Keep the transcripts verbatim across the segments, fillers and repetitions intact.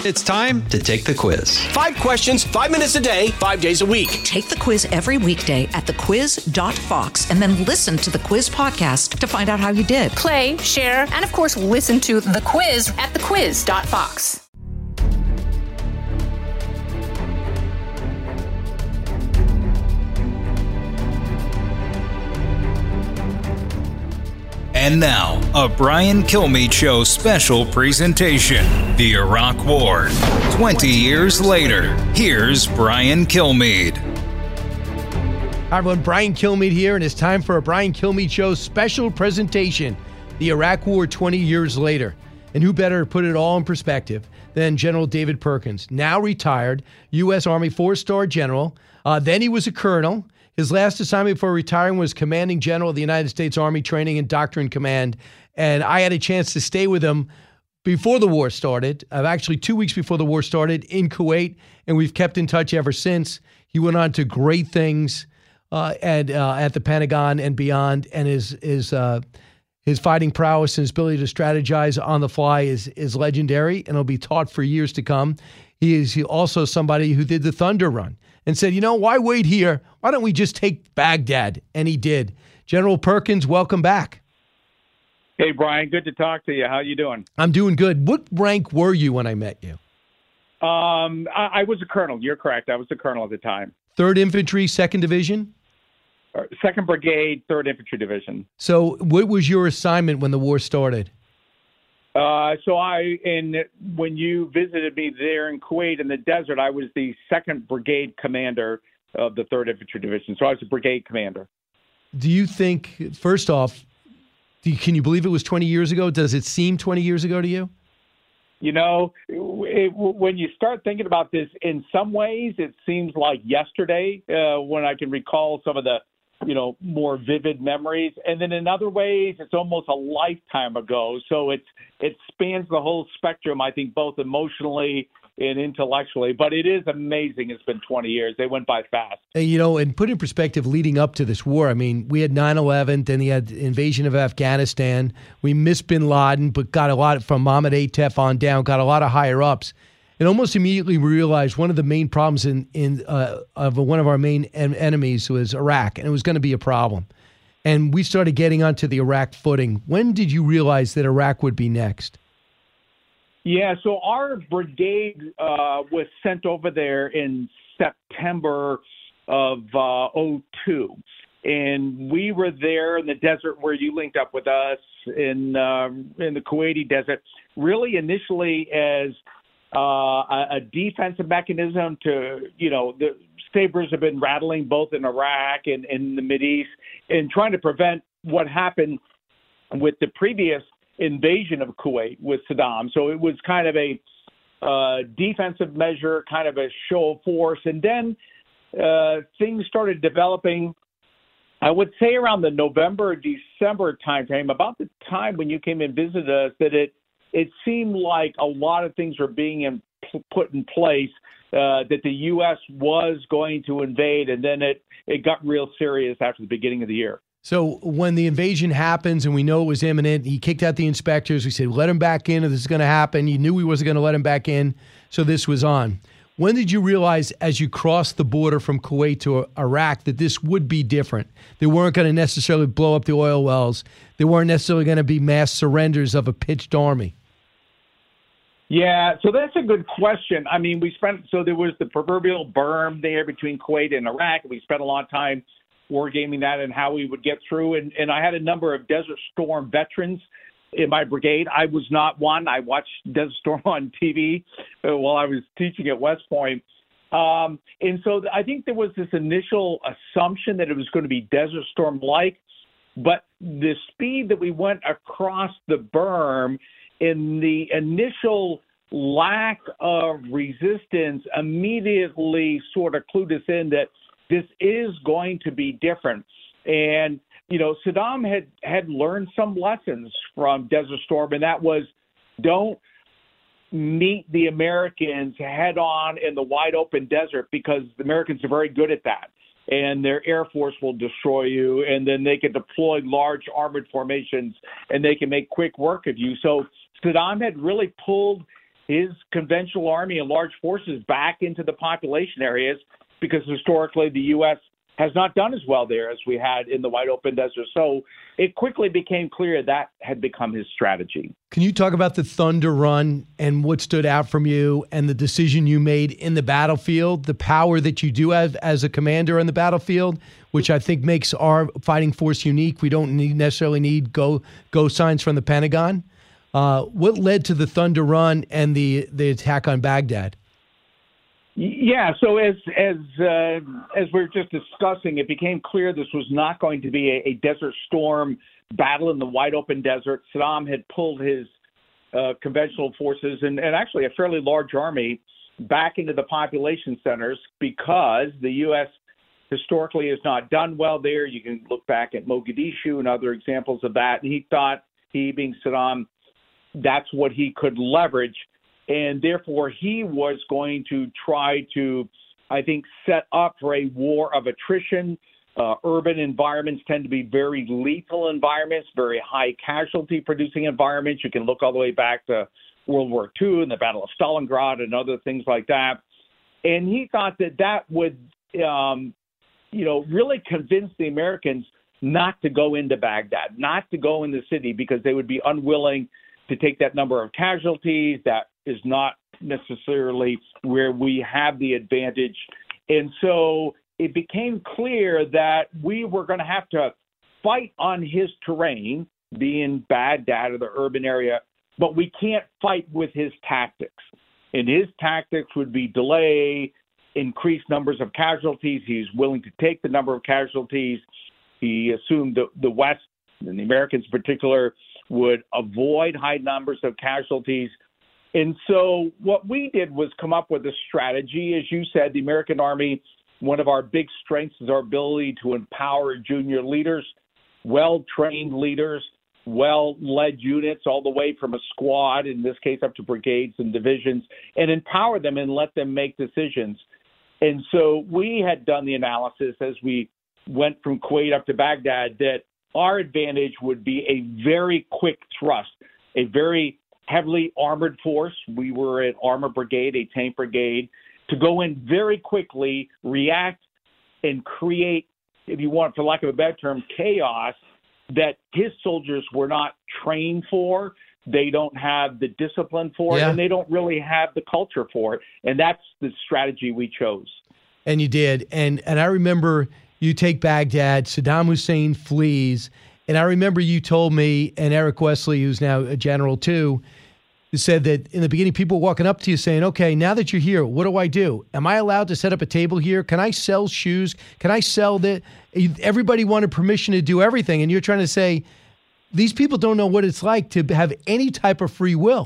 It's time to take the quiz. Five questions, five minutes a day, five days a week. Take the quiz every weekday at the quiz dot fox and then listen to the quiz podcast to find out how you did. Play, share, and of course, listen to the quiz at the quiz dot fox. And now, a Brian Kilmeade Show special presentation, The Iraq War. twenty years later, here's Brian Kilmeade. Hi everyone, Brian Kilmeade here, and it's time for a Brian Kilmeade Show special presentation, The Iraq War twenty years later. And who better to put it all in perspective than General David Perkins, now retired U S Army four-star general. Uh, then he was a colonel. His last assignment before retiring was commanding general of the United States Army Training and Doctrine Command. And I had a chance to stay with him before the war started, uh, actually two weeks before the war started in Kuwait, and we've kept in touch ever since. He went on to great things uh, at, uh, at the Pentagon and beyond, and his his uh, his fighting prowess and his ability to strategize on the fly is is legendary, and it'll be taught for years to come. He is also somebody who did the Thunder Run and said, you know, why wait here? Why don't we just take Baghdad? And he did. General Perkins, welcome back. Hey, Brian, good to talk to you. How you doing? I'm doing good. What rank were you when I met you? Um, I, I was a colonel. You're correct. I was a colonel at the time. Third Infantry, Second Division? Uh, Second Brigade, Third Infantry Division. So what was your assignment when the war started? Uh, so I, in when you visited me there in Kuwait in the desert, I was the Second Brigade commander of the Third Infantry Division. So I was a brigade commander. Do you think, first off, do you, can you believe it was twenty years ago? Does it seem twenty years ago to you? You know, it, when you start thinking about this, in some ways it seems like yesterday uh, when I can recall some of the, you know, more vivid memories. And then in other ways, it's almost a lifetime ago. So it's it spans the whole spectrum, I think, both emotionally and intellectually. But it is amazing. It's been twenty years. They went by fast. And, you know, and put in perspective leading up to this war, I mean, we had nine eleven, then we had the invasion of Afghanistan. We missed bin Laden, but got a lot from Mohammed Atef on down, got a lot of higher ups. And almost immediately we realized one of the main problems in, in uh, of one of our main en- enemies was Iraq, and it was going to be a problem. And we started getting onto the Iraq footing. When did you realize that Iraq would be next? Yeah, so our brigade uh, was sent over there in September of uh, oh two. And we were there in the desert where you linked up with us in, uh, in the Kuwaiti desert, really initially as Uh, a, a defensive mechanism to, you know, the sabers have been rattling both in Iraq and in the Mideast and trying to prevent what happened with the previous invasion of Kuwait with Saddam. So it was kind of a uh, defensive measure, kind of a show of force. And then uh, things started developing, I would say around the November, December timeframe, about the time when you came and visited us, that it It seemed like a lot of things were being in, put in place, uh, that the U S was going to invade, and then it, it got real serious after the beginning of the year. So when the invasion happens and we know it was imminent, he kicked out the inspectors. We said, let him back in, or this is going to happen. You knew he wasn't going to let him back in, so this was on. When did you realize as you crossed the border from Kuwait to Iraq that this would be different? They weren't going to necessarily blow up the oil wells. They weren't necessarily going to be mass surrenders of a pitched army. Yeah, so that's a good question. I mean, we spent, so there was the proverbial berm there between Kuwait and Iraq. We spent a lot of time wargaming that and how we would get through. And, and I had a number of Desert Storm veterans in my brigade. I was not one. I watched Desert Storm on T V uh, while I was teaching at West Point. Um, and so I think there was this initial assumption that it was going to be Desert Storm-like, but the speed that we went across the berm in the initial lack of resistance immediately sort of clued us in that this is going to be different. And, you know, Saddam had, had learned some lessons from Desert Storm, and that was don't meet the Americans head on in the wide open desert, because the Americans are very good at that. And their Air Force will destroy you, and then they can deploy large armored formations, and they can make quick work of you. So Saddam had really pulled his conventional army and large forces back into the population areas because historically the U S has not done as well there as we had in the wide open desert. So it quickly became clear that had become his strategy. Can you talk about the Thunder Run and what stood out from you and the decision you made in the battlefield, the power that you do have as a commander on the battlefield, which I think makes our fighting force unique. We don't need, necessarily need go go signs from the Pentagon. Uh, what led to the Thunder Run and the, the attack on Baghdad? Yeah, so as as uh, as we were just discussing, it became clear this was not going to be a, a Desert Storm battle in the wide open desert. Saddam had pulled his uh, conventional forces and, and actually a fairly large army back into the population centers because the U S historically has not done well there. You can look back at Mogadishu and other examples of that. And he thought, he being Saddam, that's what he could leverage. And therefore, he was going to try to, I think, set up for a war of attrition. Uh, urban environments tend to be very lethal environments, very high casualty producing environments. You can look all the way back to World War Two and the Battle of Stalingrad and other things like that. And he thought that that would, um, you know, really convince the Americans not to go into Baghdad, not to go in the city, because they would be unwilling to take that number of casualties. That is not necessarily where we have the advantage. And so it became clear that we were going to have to fight on his terrain, being Baghdad or the urban area, but we can't fight with his tactics. And his tactics would be delay, increase numbers of casualties. He's willing to take the number of casualties. He assumed the, the West, and the Americans in particular, would avoid high numbers of casualties. And so what we did was come up with a strategy. As you said, the American Army, one of our big strengths is our ability to empower junior leaders, well-trained leaders, well-led units, all the way from a squad, in this case up to brigades and divisions, and empower them and let them make decisions. And so we had done the analysis as we went from Kuwait up to Baghdad that our advantage would be a very quick thrust, a very heavily armored force. We were an armor brigade, a tank brigade, to go in very quickly, react, and create, if you want, for lack of a better term, chaos that his soldiers were not trained for. They don't have the discipline for yeah. it, and they don't really have the culture for it. And that's the strategy we chose. And you did. And and I remember you take Baghdad, Saddam Hussein flees, and I remember you told me, and Eric Wesley, who's now a general too, said that in the beginning people were walking up to you saying, okay, now that you're here, what do I do? Am I allowed to set up a table here? Can I sell shoes? Can I sell that? Everybody wanted permission to do everything. And you're trying to say, these people don't know what it's like to have any type of free will.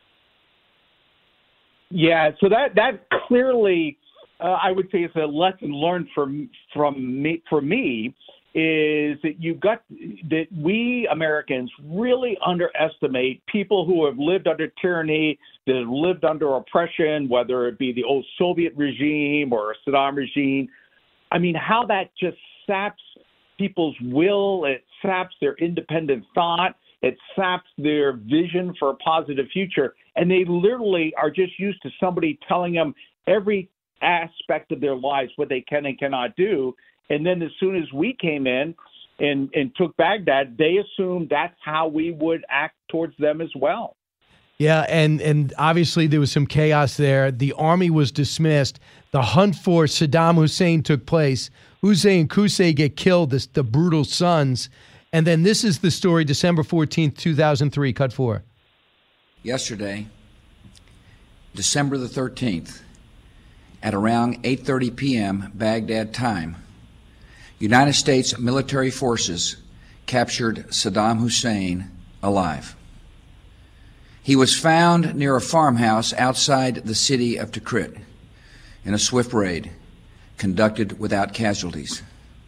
Yeah, so that that clearly, uh, I would say, is a lesson learned from from me for me. Is that you got that we Americans really underestimate people who have lived under tyranny, that have lived under oppression, whether it be the old Soviet regime or a Saddam regime. I mean, how that just saps people's will, it saps their independent thought, it saps their vision for a positive future. And they literally are just used to somebody telling them every aspect of their lives, what they can and cannot do. And then as soon as we came in and, and took Baghdad, they assumed that's how we would act towards them as well. Yeah, and, and obviously there was some chaos there. The army was dismissed. The hunt for Saddam Hussein took place. Hussein Qusay get killed, the, the brutal sons. And then this is the story, December fourteenth, two thousand three, cut four. Yesterday, December the thirteenth, at around eight thirty p.m. Baghdad time, United States military forces captured Saddam Hussein alive. He was found near a farmhouse outside the city of Tikrit in a swift raid conducted without casualties.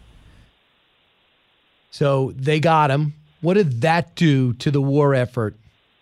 So they got him. What did that do to the war effort?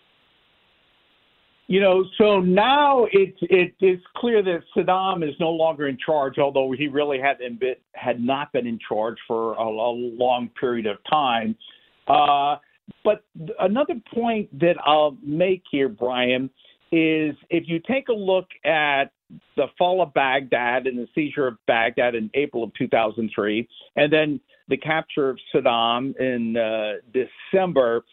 You know, so now it's it, it's clear that Saddam is no longer in charge, although he really hadn't been, had not been in charge for a, a long period of time. Uh, but another point that I'll make here, Brian, is if you take a look at the fall of Baghdad and the seizure of Baghdad in April of two thousand three, and then the capture of Saddam in uh, December,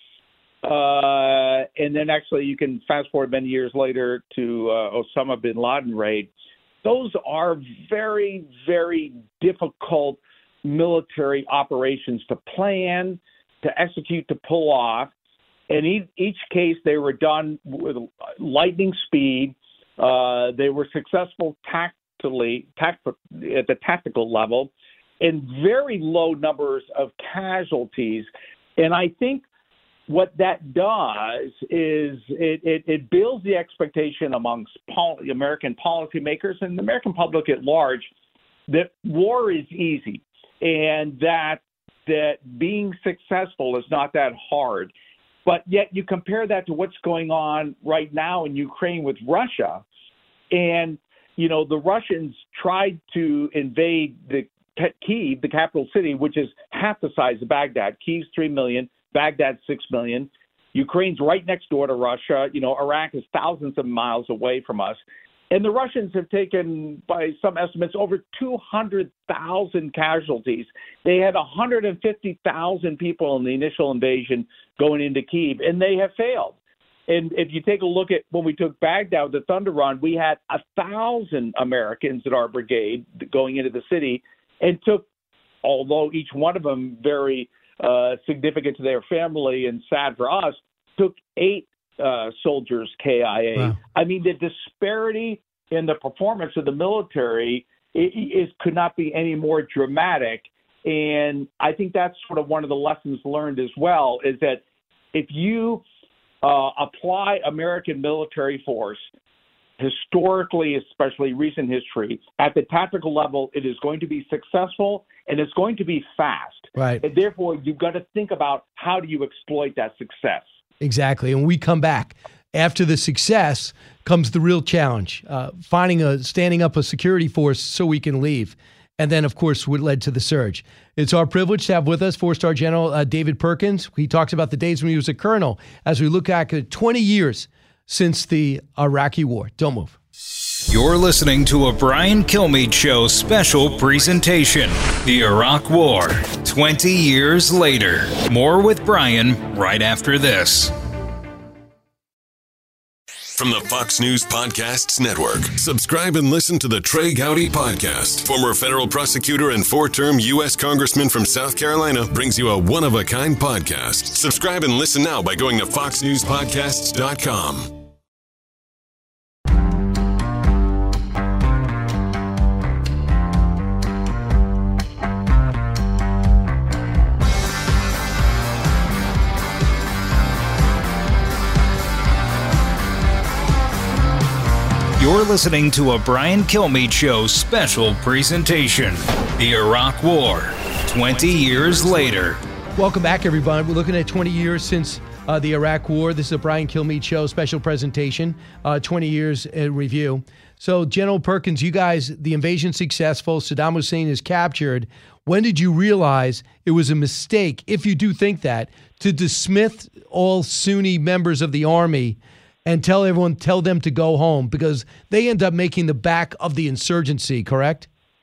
uh, and then actually you can fast forward many years later to uh, Osama bin Laden raid. Those are very, very difficult military operations to plan, to execute, to pull off. In each case, they were done with lightning speed. Uh, they were successful tactically, tact- at the tactical level, and very low numbers of casualties. And I think what that does is it, it, it builds the expectation amongst pol- American policymakers and the American public at large that war is easy and that that being successful is not that hard. But yet you compare that to what's going on right now in Ukraine with Russia. And, you know, the Russians tried to invade the Kyiv, the capital city, which is half the size of Baghdad. Kyiv's three million, Baghdad's six million. Ukraine's right next door to Russia. You know, Iraq is thousands of miles away from us. And the Russians have taken, by some estimates, over two hundred thousand casualties. They had one hundred fifty thousand people in the initial invasion going into Kyiv, and they have failed. And if you take a look at when we took Baghdad, the Thunder Run, we had one thousand Americans in our brigade going into the city and took, although each one of them very uh, significant to their family and sad for us, took eight Uh, soldiers K I A. Wow. I mean, the disparity in the performance of the military is, is could not be any more dramatic. And I think that's sort of one of the lessons learned as well, is that if you uh, apply American military force, historically, especially recent history, at the tactical level, it is going to be successful and it's going to be fast. Right. And therefore, you've got to think about how do you exploit that success. Exactly. And when we come back, after the success comes the real challenge, uh, finding a, standing up a security force so we can leave. And then, of course, what led to the surge. It's our privilege to have with us four-star General uh, David Perkins. He talks about the days when he was a colonel as we look back at twenty years since the Iraqi war. Don't move. You're listening to a Brian Kilmeade Show special presentation, The Iraq War, twenty years later. More with Brian right after this. From the Fox News Podcasts Network, subscribe and listen to the Trey Gowdy Podcast. Former federal prosecutor and four-term U S Congressman from South Carolina brings you a one-of-a-kind podcast. Subscribe and listen now by going to fox news podcasts dot com. You're listening to a Brian Kilmeade Show special presentation, The Iraq War, twenty years later. Welcome back, everybody. We're looking at twenty years since uh, the Iraq War. This is a Brian Kilmeade Show special presentation, uh, twenty years in review. So, General Perkins, you guys, the invasion successful, Saddam Hussein is captured. When did you realize it was a mistake, if you do think that, to dismiss all Sunni members of the army and tell everyone, tell them to go home, because they end up making the back of the insurgency, correct?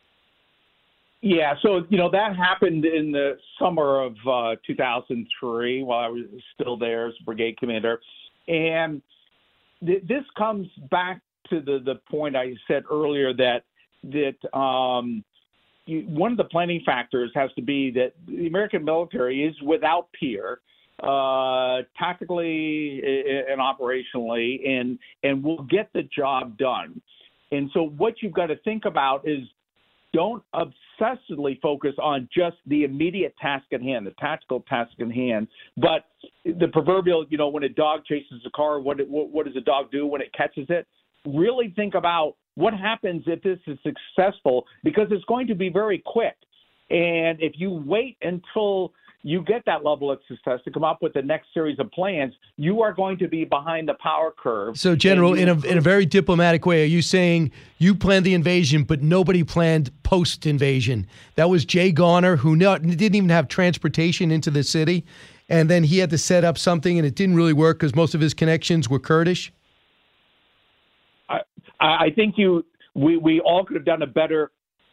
Yeah, so, you know, that happened in the summer of uh, two thousand three while I was still there as brigade commander. And th- this comes back to the, the point I said earlier that that um, you, one of the planning factors has to be that the American military is without peer, uh, tactically and operationally, and and will get the job done. And so what you've got to think about is don't obsessively focus on just the immediate task at hand, the tactical task at hand, but the proverbial, you know, when a dog chases a car, what, what, what does a dog do when it catches it? Really think about what happens if this is successful, because it's going to be very quick. And if you wait until you get that level of success to come up with the next series of plans, you are going to be behind the power curve. So, General, in a in a very diplomatic way, are you saying you planned the invasion, but nobody planned post-invasion? That was Jay Garner, who not, didn't even have transportation into the city, and then he had to set up something, and it didn't really work because most of his connections were Kurdish? I, I think you we, we all could have done a better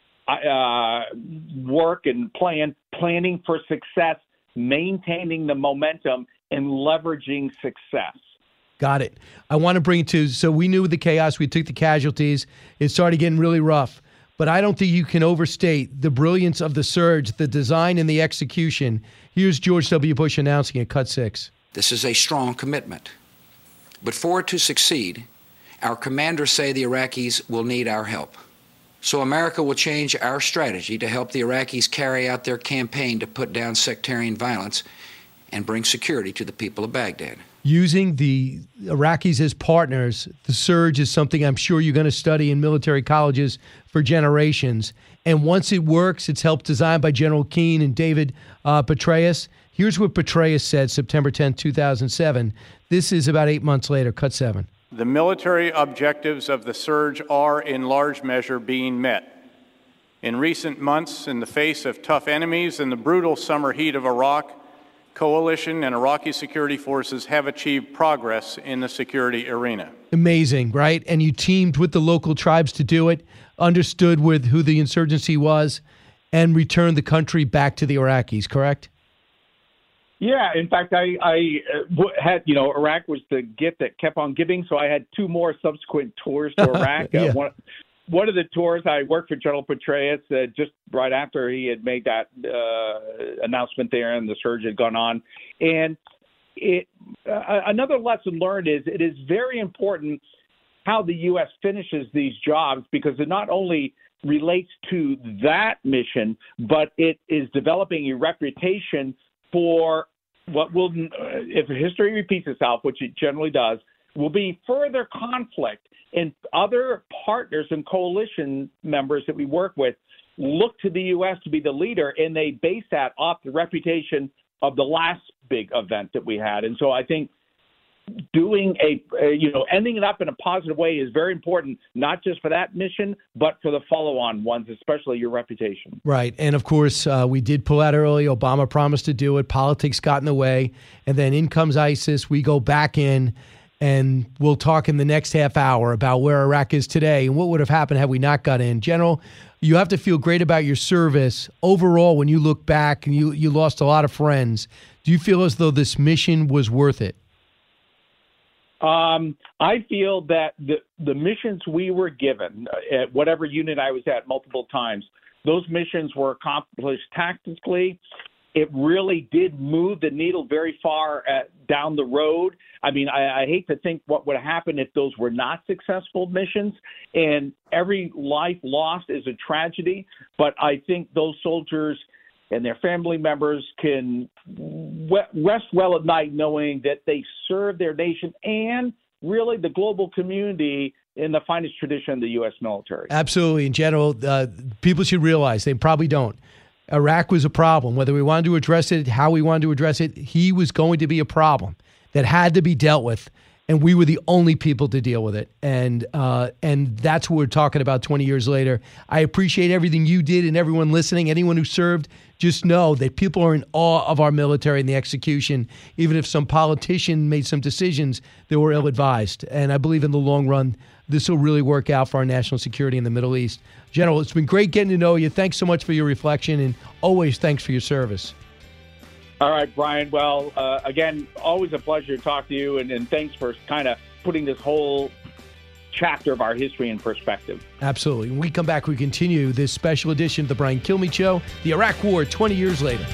uh, work and plan, planning for success, maintaining the momentum, and leveraging success. Got it. I want to bring it to, so we knew the chaos, we took the casualties, it started getting really rough. But I don't think you can overstate the brilliance of the surge, the design and the execution. Here's George W. Bush announcing it, cut six. This is a strong commitment. But for it to succeed, our commanders say the Iraqis will need our help. So America will change our strategy to help the Iraqis carry out their campaign to put down sectarian violence and bring security to the people of Baghdad. Using the Iraqis as partners, the surge is something I'm sure you're going to study in military colleges for generations. And once it works, it's helped designed by General Keane and David uh, Petraeus. Here's what Petraeus said September tenth, two thousand seven. This is about eight months later, cut seven. The military objectives of the surge are in large measure being met. In recent months, in the face of tough enemies and the brutal summer heat of Iraq, coalition and Iraqi security forces have achieved progress in the security arena. Amazing, right? And you teamed with the local tribes to do it, understood with who the insurgency was, and returned the country back to the Iraqis, correct? Yeah, in fact, I, I had, you know, Iraq was the gift that kept on giving, so I had two more subsequent tours to Iraq. yeah. uh, one, one of the tours, I worked for General Petraeus uh, just right after he had made that uh, announcement there and the surge had gone on. And it, uh, another lesson learned is it is very important how the U S finishes these jobs, because it not only relates to that mission, but it is developing a reputation for what will, if history repeats itself, which it generally does, will be further conflict, and other partners and coalition members that we work with look to the U S to be the leader, and they base that off the reputation of the last big event that we had. And so I think doing a, a, you know, ending it up in a positive way is very important, not just for that mission, but for the follow-on ones, especially your reputation. Right. And of course, uh, we did pull out early. Obama promised to do it. Politics got in the way. And then in comes ISIS. We go back in, and we'll talk in the next half hour about where Iraq is today and what would have happened had we not got in. General, you have to feel great about your service. Overall, when you look back and you, you lost a lot of friends, do you feel as though this mission was worth it? Um, I feel that the, the missions we were given at whatever unit I was at multiple times, those missions were accomplished tactically. It really did move the needle very far at, down the road. I mean, I, I hate to think what would happen if those were not successful missions, and every life lost is a tragedy. But I think those soldiers and their family members can rest well at night knowing that they serve their nation and really the global community in the finest tradition of the U S military. Absolutely. In general, uh, people should realize, they probably don't, Iraq was a problem. Whether we wanted to address it, how we wanted to address it, he was going to be a problem that had to be dealt with. And we were the only people to deal with it. And uh, and that's what we're talking about twenty years later. I appreciate everything you did, and everyone listening, anyone who served, just know that people are in awe of our military and the execution, even if some politician made some decisions that were ill-advised. And I believe in the long run, this will really work out for our national security in the Middle East. General, it's been great getting to know you. Thanks so much for your reflection, and always thanks for your service. All right, Brian. Well, uh, again, always a pleasure to talk to you, and, and thanks for kind of putting this whole chapter of our history in perspective. Absolutely. When we come back, we continue this special edition of the Brian Kilmeade Show, the Iraq War twenty years later.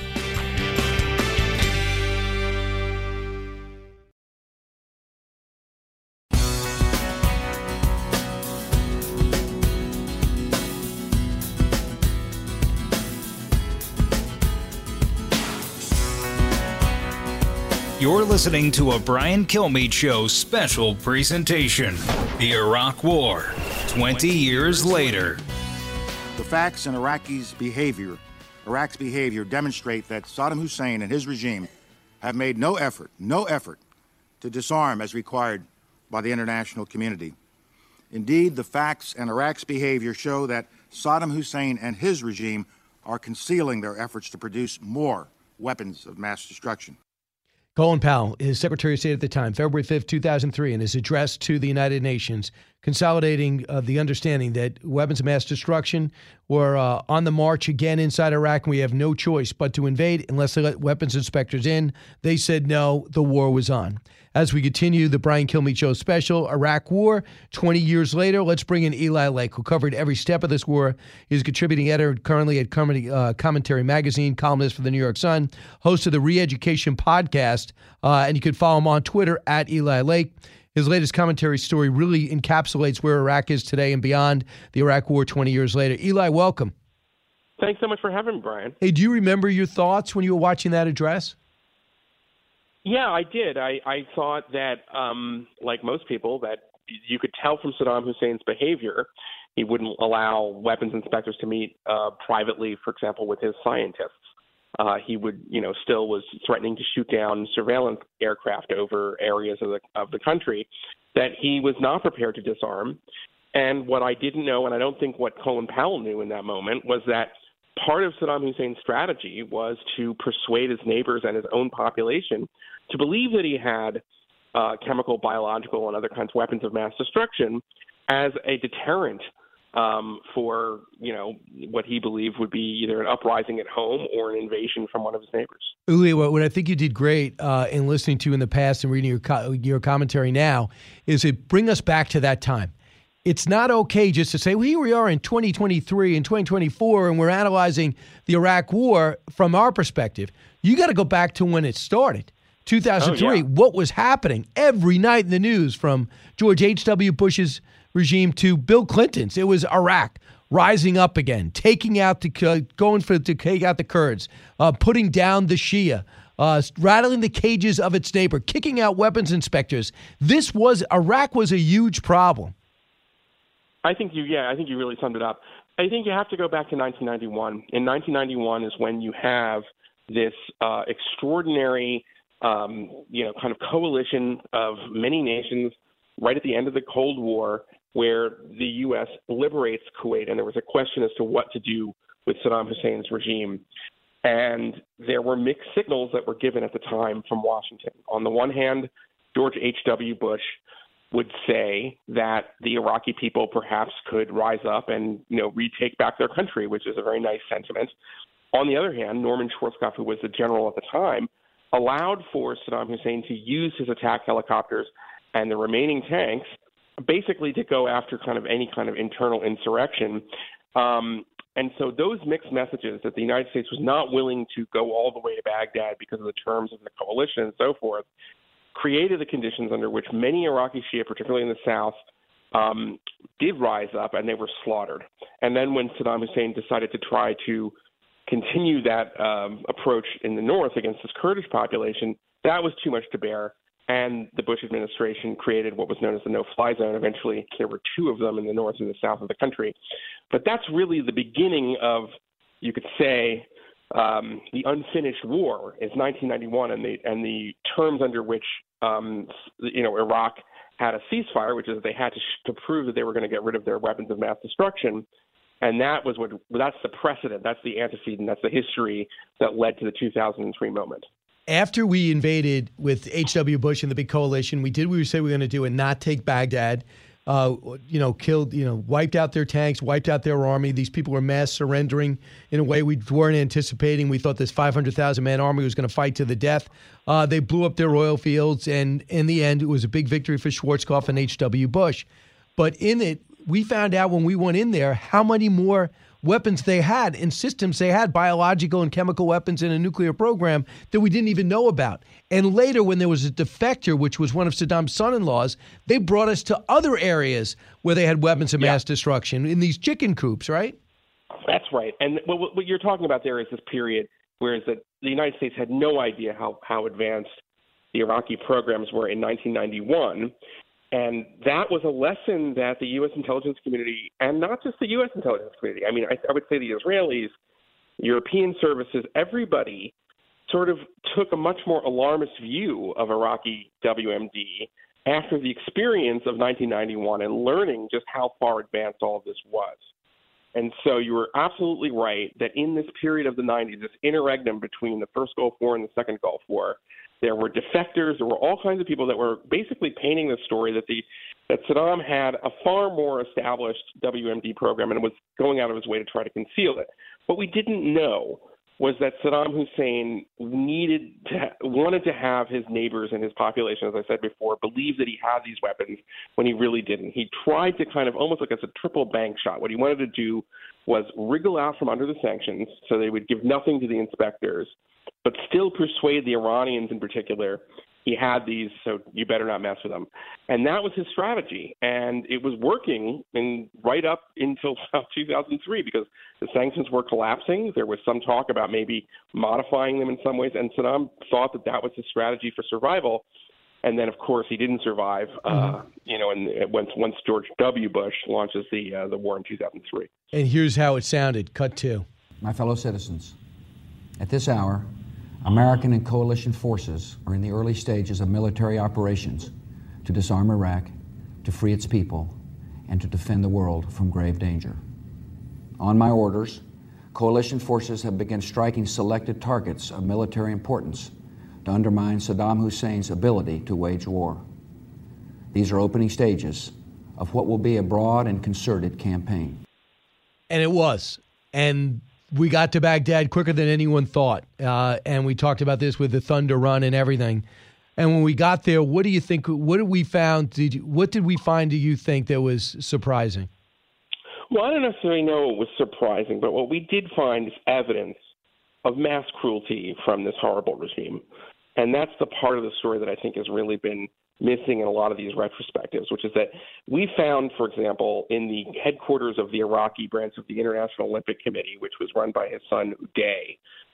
You're listening to a Brian Kilmeade Show special presentation. The Iraq War, twenty years later. The facts in Iraqi's behavior, Iraq's behavior demonstrate that Saddam Hussein and his regime have made no effort, no effort to disarm as required by the international community. Indeed, the facts and Iraq's behavior show that Saddam Hussein and his regime are concealing their efforts to produce more weapons of mass destruction. Colin Powell, his Secretary of State at the time, February fifth, two thousand three, in his address to the United Nations, consolidating uh, the understanding that weapons of mass destruction were uh, on the march again inside Iraq, and we have no choice but to invade unless they let weapons inspectors in. They said no, the war was on. As we continue the Brian Kilmeade Show special, Iraq War, twenty years later, let's bring in Eli Lake, who covered every step of this war. He's a contributing editor currently at Comedy, uh, Commentary Magazine, columnist for the New York Sun, host of the Re-Education podcast, uh, and you can follow him on Twitter at Eli Lake. His latest commentary story really encapsulates where Iraq is today and beyond the Iraq War twenty years later. Eli, welcome. Thanks so much for having me, Brian. Hey, do you remember your thoughts when you were watching that address? Yeah, I did. I, I thought that, um, like most people, that you could tell from Saddam Hussein's behavior, he wouldn't allow weapons inspectors to meet uh, privately, for example, with his scientists. Uh, he would, you know, still was threatening to shoot down surveillance aircraft over areas of the of the country that he was not prepared to disarm. And what I didn't know, and I don't think what Colin Powell knew in that moment, was that part of Saddam Hussein's strategy was to persuade his neighbors and his own population to believe that he had uh, chemical, biological, and other kinds of weapons of mass destruction as a deterrent um, for, you know, what he believed would be either an uprising at home or an invasion from one of his neighbors. Uli, what I think you did great uh, in listening to in the past and reading your co- your commentary now is it bring us back to that time. It's not okay just to say, well, here we are in twenty twenty-three and twenty twenty-four, and we're analyzing the Iraq War from our perspective. You got to go back to when it started. two thousand three, oh, yeah. What was happening every night in the news from George H W. Bush's regime to Bill Clinton's. It was Iraq rising up again, taking out the, uh, going for to take out the Kurds, uh, putting down the Shia, uh, rattling the cages of its neighbor, kicking out weapons inspectors. This was, Iraq was a huge problem. I think you, yeah, I think you really summed it up. I think you have to go back to nineteen ninety-one. In nineteen ninety-one is when you have this uh, extraordinary, um, you know, kind of coalition of many nations right at the end of the Cold War, where the U S liberates Kuwait, and there was a question as to what to do with Saddam Hussein's regime. And there were mixed signals that were given at the time from Washington. On the one hand, George H W. Bush would say that the Iraqi people perhaps could rise up and, you know, retake back their country, which is a very nice sentiment. On the other hand, Norman Schwarzkopf, who was the general at the time, allowed for Saddam Hussein to use his attack helicopters and the remaining tanks basically to go after kind of any kind of internal insurrection. Um, and so those mixed messages that the United States was not willing to go all the way to Baghdad because of the terms of the coalition and so forth created the conditions under which many Iraqi Shia, particularly in the south, um, did rise up, and they were slaughtered. And then when Saddam Hussein decided to try to continue that um, approach in the north against this Kurdish population, that was too much to bear. And the Bush administration created what was known as the no-fly zone. Eventually, there were two of them in the north and the south of the country. But that's really the beginning of, you could say, um, the unfinished war is nineteen ninety-one, and the and the terms under which um, you know Iraq had a ceasefire, which is that they had to sh- to prove that they were going to get rid of their weapons of mass destruction. And that was what that's the precedent, that's the antecedent, that's the history that led to the two thousand three moment. After we invaded with H W. Bush and the big coalition, we did what we said we were going to do and not take Baghdad. Uh, you know, killed, you know, wiped out their tanks, wiped out their army. These people were mass surrendering in a way we weren't anticipating. We thought this five hundred thousand man army was going to fight to the death. Uh, they blew up their oil fields, and in the end, it was a big victory for Schwarzkopf and H W. Bush. But in it, we found out when we went in there how many more weapons they had and systems they had, biological and chemical weapons and a nuclear program that we didn't even know about. And later, when there was a defector, which was one of Saddam's son-in-laws, they brought us to other areas where they had weapons of yeah. mass destruction in these chicken coops, right? That's right. And what, what you're talking about there is this period where is that the United States had no idea how, how advanced the Iraqi programs were in nineteen ninety-one. And that was a lesson that the U S intelligence community, and not just the U S intelligence community, I mean, I, I would say the Israelis, European services, everybody sort of took a much more alarmist view of Iraqi W M D after the experience of nineteen ninety-one and learning just how far advanced all of this was. And so you were absolutely right that in this period of the nineties, this interregnum between the first Gulf War and the second Gulf War, there were defectors, there were all kinds of people that were basically painting the story that the that Saddam had a far more established W M D program and was going out of his way to try to conceal it. What we didn't know was that Saddam Hussein needed to, wanted to have his neighbors and his population, as I said before, believe that he had these weapons when he really didn't. He tried to kind of almost like as a triple bank shot. What he wanted to do was wriggle out from under the sanctions so they would give nothing to the inspectors, but still persuade the Iranians in particular he had these, so you better not mess with them. And that was his strategy. And it was working in, right up until two thousand three because the sanctions were collapsing. There was some talk about maybe modifying them in some ways. And Saddam thought that that was his strategy for survival. And then, of course, he didn't survive, mm-hmm. uh, you know, and once, once George W. Bush launches the, uh, the war in two thousand three. And here's how it sounded. Cut two. My fellow citizens, at this hour, American and coalition forces are in the early stages of military operations to disarm Iraq, to free its people, and to defend the world from grave danger. On my orders, coalition forces have begun striking selected targets of military importance to undermine Saddam Hussein's ability to wage war. These are opening stages of what will be a broad and concerted campaign. And it was. And we got to Baghdad quicker than anyone thought. Uh, and we talked about this with the Thunder Run and everything. And when we got there, what do you think, what did we found, did you, what did we find do you think that was surprising? Well, I don't necessarily know it was surprising, but what we did find is evidence of mass cruelty from this horrible regime. And that's the part of the story that I think has really been missing in a lot of these retrospectives, which is that we found, for example, in the headquarters of the Iraqi branch of the International Olympic Committee, which was run by his son Uday,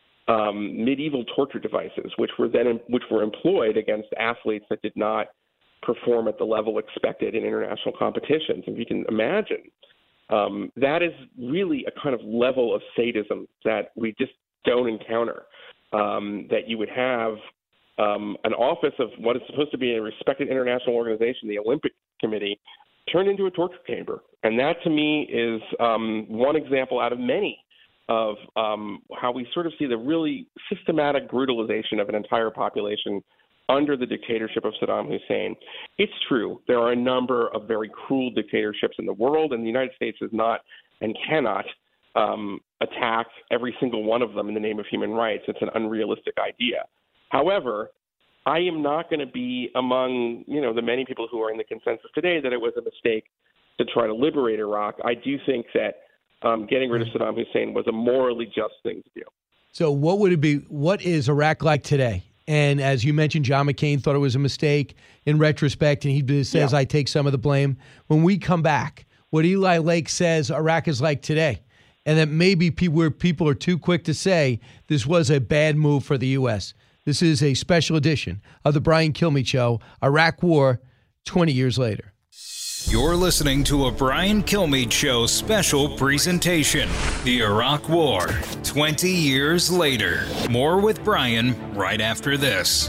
um, medieval torture devices, which were then which were employed against athletes that did not perform at the level expected in international competitions. If you can imagine, um, that is really a kind of level of sadism that we just don't encounter, um, that you would have Um, an office of what is supposed to be a respected international organization, the Olympic Committee, turned into a torture chamber. And that, to me, is um, one example out of many of um, how we sort of see the really systematic brutalization of an entire population under the dictatorship of Saddam Hussein. It's true. There are a number of very cruel dictatorships in the world, and the United States is not and cannot um, attack every single one of them in the name of human rights. It's an unrealistic idea. However, I am not going to be among, you know, the many people who are in the consensus today that it was a mistake to try to liberate Iraq. I do think that um, getting rid of Saddam Hussein was a morally just thing to do. So what would it be? What is Iraq like today? And as you mentioned, John McCain thought it was a mistake in retrospect, and he says, yeah. I take some of the blame. When we come back, what Eli Lake says Iraq is like today, and that maybe people, where people are too quick to say this was a bad move for the U S This is a special edition of the Brian Kilmeade Show, Iraq War, twenty years later. You're listening to a Brian Kilmeade Show special presentation, The Iraq War, twenty years later. More with Brian right after this.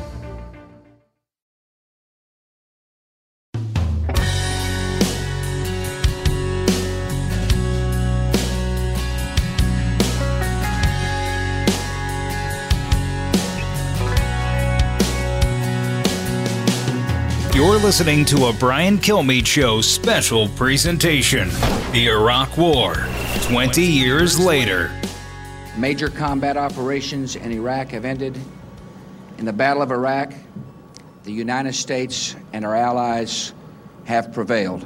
You're listening to a Brian Kilmeade Show special presentation, The Iraq War, twenty years later. Major combat operations in Iraq have ended. In the Battle of Iraq, the United States and our allies have prevailed.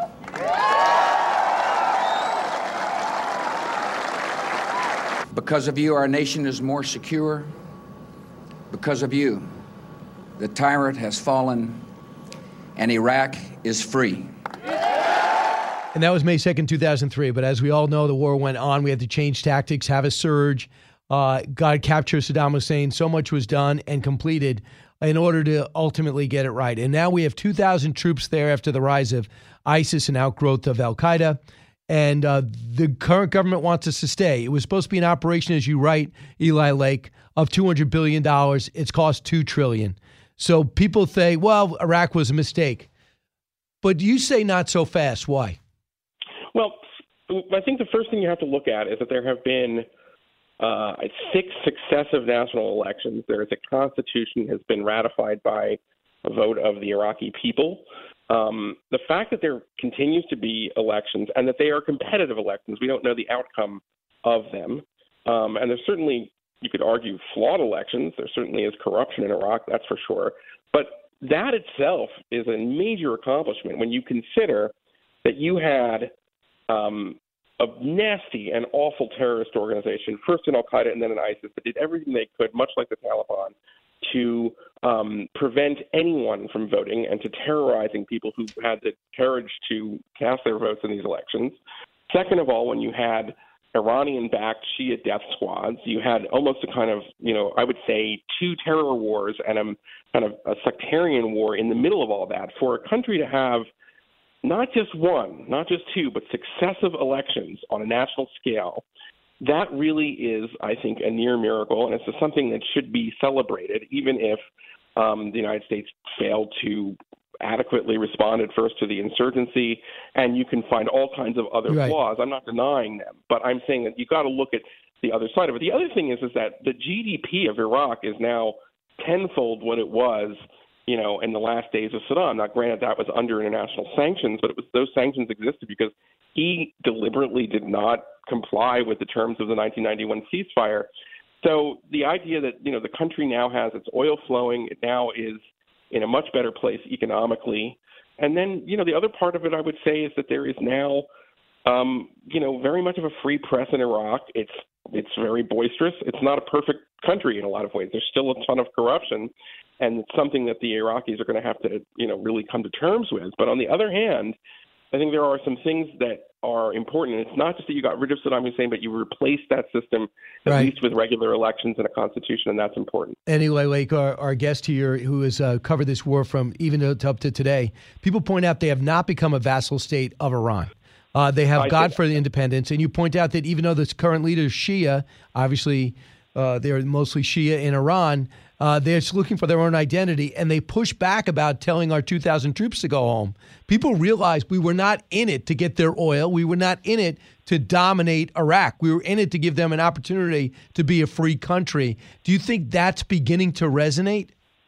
Because of you, our nation is more secure. Because of you, the tyrant has fallen and Iraq is free. And that was May second, two thousand three. But as we all know, the war went on. We had to change tactics, have a surge, uh, God capture Saddam Hussein. So much was done and completed in order to ultimately get it right. And now we have two thousand troops there after the rise of ISIS and outgrowth of Al-Qaeda. And uh, the current government wants us to stay. It was supposed to be an operation, as you write, Eli Lake, of two hundred billion dollars. It's cost two trillion dollars. So people say, well, Iraq was a mistake. But you say not so fast. Why? Well, I think the first thing you have to look at is that there have been uh, six successive national elections. There is a constitution has been ratified by a vote of the Iraqi people. Um, the fact that there continues to be elections and that they are competitive elections, we don't know the outcome of them. Um, and there's certainly, you could argue, flawed elections. There certainly is corruption in Iraq, that's for sure. But that itself is a major accomplishment when you consider that you had um, a nasty and awful terrorist organization, first in Al-Qaeda and then in ISIS, that did everything they could, much like the Taliban, to um, prevent anyone from voting and to terrorizing people who had the courage to cast their votes in these elections. Second of all, when you had Iranian-backed Shia death squads, you had almost a kind of, you know, I would say two terror wars and a kind of a sectarian war in the middle of all that. For a country to have not just one, not just two, but successive elections on a national scale, that really is, I think, a near miracle, and it's something that should be celebrated, even if um, the United States failed to adequately respond at first to the insurgency, and you can find all kinds of other Right. flaws. I'm not denying them, but I'm saying that you got to look at the other side of it. The other thing is, is that the G D P of Iraq is now tenfold what it was, you know, in the last days of Saddam. Now, granted, that was under international sanctions, but it was those sanctions existed because he deliberately did not comply with the terms of the nineteen ninety-one ceasefire. So the idea that, you know, the country now has its oil flowing, it now is in a much better place economically. And then, you know, the other part of it, I would say, is that there is now, um, you know, very much of a free press in Iraq. It's it's very boisterous. It's not a perfect country in a lot of ways. There's still a ton of corruption, and it's something that the Iraqis are going to have to, you know, really come to terms with. But on the other hand, I think there are some things that are important. And it's not just that you got rid of Saddam Hussein, but you replaced that system at Right. least with regular elections and a constitution, and that's important. Anyway, like our, our guest here, who has uh, covered this war from even up to today, people point out they have not become a vassal state of Iran. Uh, they have I God think- for the independence, and you point out that even though this current leader is Shia, obviously uh, they're mostly Shia in Iran, uh, they're just looking for their own identity, and they push back about telling our two thousand troops to go home. People realize we were not in it to get their oil. We were not in it to dominate Iraq. We were in it to give them an opportunity to be a free country. Do you think that's beginning to resonate?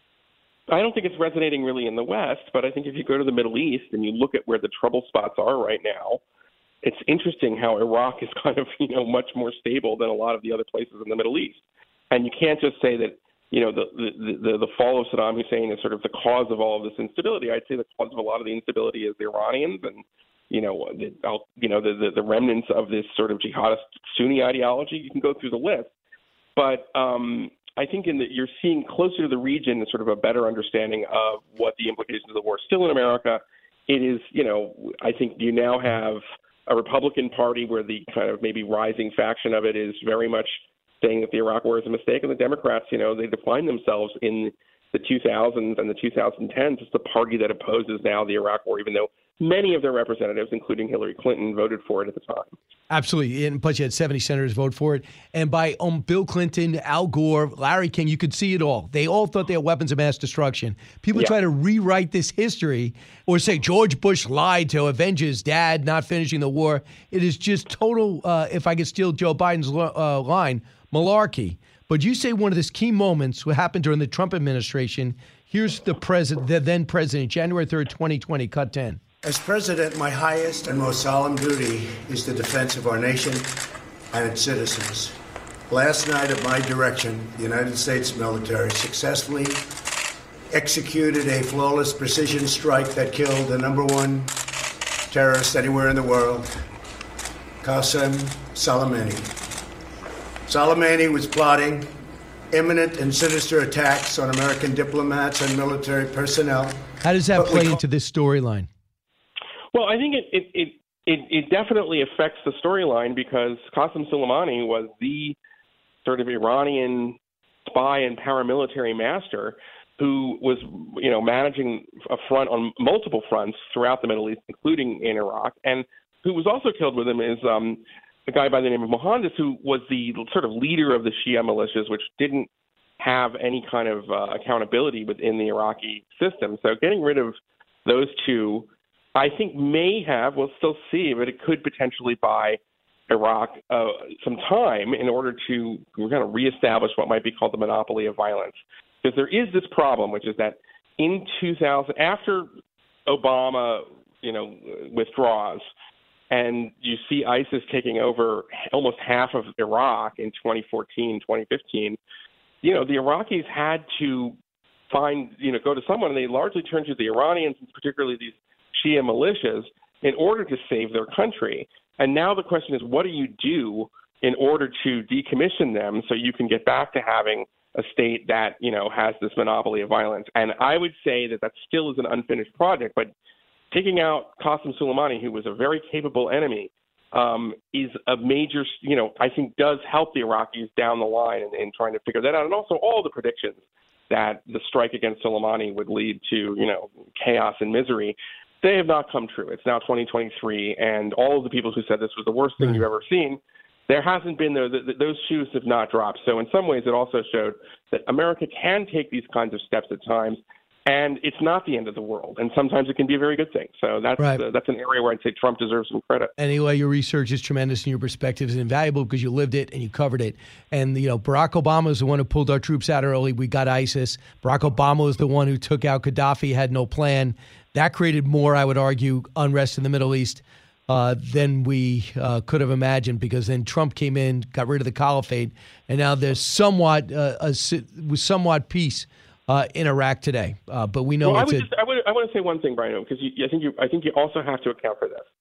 I don't think it's resonating really in the West, but I think if you go to the Middle East and you look at where the trouble spots are right now, it's interesting how Iraq is kind of, you know, much more stable than a lot of the other places in the Middle East. And you can't just say that, you know, the the, the, the fall of Saddam Hussein is sort of the cause of all of this instability. I'd say the cause of a lot of the instability is the Iranians and, you know, the, you know, the, the, the remnants of this sort of jihadist Sunni ideology. You can go through the list. But um, I think in that you're seeing closer to the region sort of a better understanding of what the implications of the war. Still in America, it is, you know, I think you now have a Republican Party where the kind of maybe rising faction of it is very much saying that the Iraq war is a mistake. And the Democrats, you know, they define themselves in the two thousands and the twenty tens as the party that opposes now the Iraq war, even though many of their representatives, including Hillary Clinton, voted for it at the time. Absolutely. And plus you had seventy senators vote for it. And by um, Bill Clinton, Al Gore, Larry King, you could see it all. They all thought they had weapons of mass destruction. People Yeah. try to rewrite this history or say George Bush lied to avenge his dad not finishing the war. It is just total, uh, if I could steal Joe Biden's uh, line, malarkey. But you say one of the key moments what happened during the Trump administration. Here's the president, the then president, January third, twenty twenty, cut ten. As president, my highest and most solemn duty is the defense of our nation and its citizens. Last night, at my direction, the United States military successfully executed a flawless precision strike that killed the number one terrorist anywhere in the world, Qasem Soleimani. Soleimani was plotting imminent and sinister attacks on American diplomats and military personnel. How does that But we play call- into this storyline? Well, I think it it, it, it, it definitely affects the storyline because Qasem Soleimani was the sort of Iranian spy and paramilitary master who was, you know, managing a front on multiple fronts throughout the Middle East, including in Iraq, and who was also killed with him is um, a guy by the name of Mohandas, who was the sort of leader of the Shia militias, which didn't have any kind of uh, accountability within the Iraqi system. So getting rid of those two I think may have, we'll still see, but it could potentially buy Iraq uh, some time in order to kind of reestablish what might be called the monopoly of violence. Because there is this problem, which is that in two thousand, after Obama, you know, withdraws, and you see ISIS taking over almost half of Iraq in twenty fourteen, twenty fifteen, you know, the Iraqis had to find, you know, go to someone, and they largely turned to the Iranians, and particularly these Shia militias, in order to save their country. And now the question is, what do you do in order to decommission them so you can get back to having a state that, you know, has this monopoly of violence? And I would say that that still is an unfinished project, but taking out Qasem Soleimani, who was a very capable enemy, um, is a major, you know, I think does help the Iraqis down the line in, in trying to figure that out. And also all the predictions that the strike against Soleimani would lead to, you know, chaos and misery, they have not come true. It's now twenty twenty-three, and all of the people who said this was the worst thing you've ever seen, there hasn't been, the, the, those shoes have not dropped. So in some ways, it also showed that America can take these kinds of steps at times, and it's not the end of the world. And sometimes it can be a very good thing. So that's right. uh, that's an area where I'd say Trump deserves some credit. Anyway, your research is tremendous and your perspective is invaluable because you lived it and you covered it. And, you know, Barack Obama is the one who pulled our troops out early. We got ISIS. Barack Obama was the one who took out Gaddafi, had no plan. That created more, I would argue, unrest in the Middle East uh, than we uh, could have imagined, because then Trump came in, got rid of the caliphate, and now there's somewhat uh, a, with somewhat peace uh, in Iraq today. Uh, but we know well, it's I would a, just, I would I want to say one thing, Brian, because I think you I think you also have to account for this.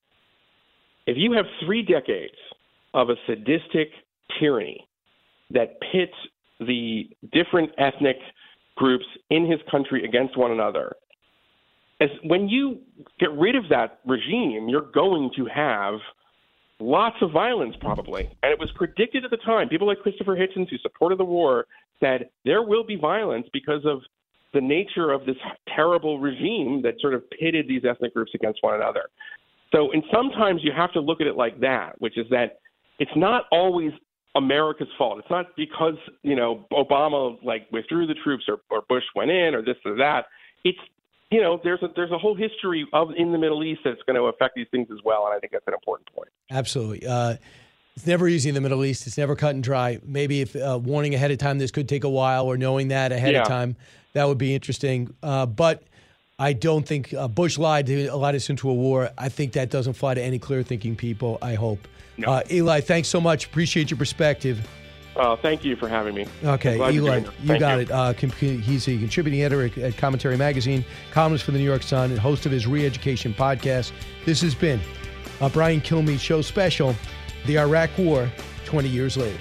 If you have three decades of a sadistic tyranny that pits the different ethnic groups in his country against one another, As when you get rid of that regime, you're going to have lots of violence probably. And it was predicted at the time. People like Christopher Hitchens, who supported the war, said there will be violence because of the nature of this terrible regime that sort of pitted these ethnic groups against one another. So and sometimes you have to look at it like that, which is that it's not always America's fault. It's not because, you know, Obama like withdrew the troops or, or Bush went in or this or that. It's You know, there's a there's a whole history of in the Middle East that's going to affect these things as well, and I think that's an important point. Absolutely. Uh, it's never easy in the Middle East. It's never cut and dry. Maybe if uh, warning ahead of time, this could take a while, or knowing that ahead yeah. of time, that would be interesting. Uh, but I don't think uh, Bush lied to let us into a war. I think that doesn't fly to any clear-thinking people, I hope. No. Uh, Eli, thanks so much. Appreciate your perspective. Uh, thank you for having me. Okay, Eli, you got you. it. Uh, he's a contributing editor at, at Commentary Magazine, columnist for the New York Sun, and host of his Re-Education podcast. This has been a Brian Kilmeade Show special, The Iraq War, twenty years later.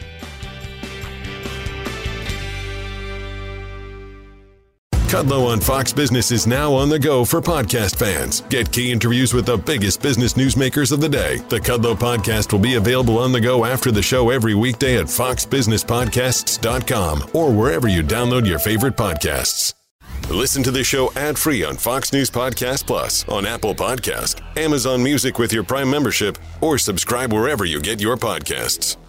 Kudlow on Fox Business is now on the go for podcast fans. Get key interviews with the biggest business newsmakers of the day. The Kudlow podcast will be available on the go after the show every weekday at fox business podcasts dot com or wherever you download your favorite podcasts. Listen to the show ad-free on Fox News Podcast Plus, on Apple Podcast, Amazon Music with your Prime membership, or subscribe wherever you get your podcasts.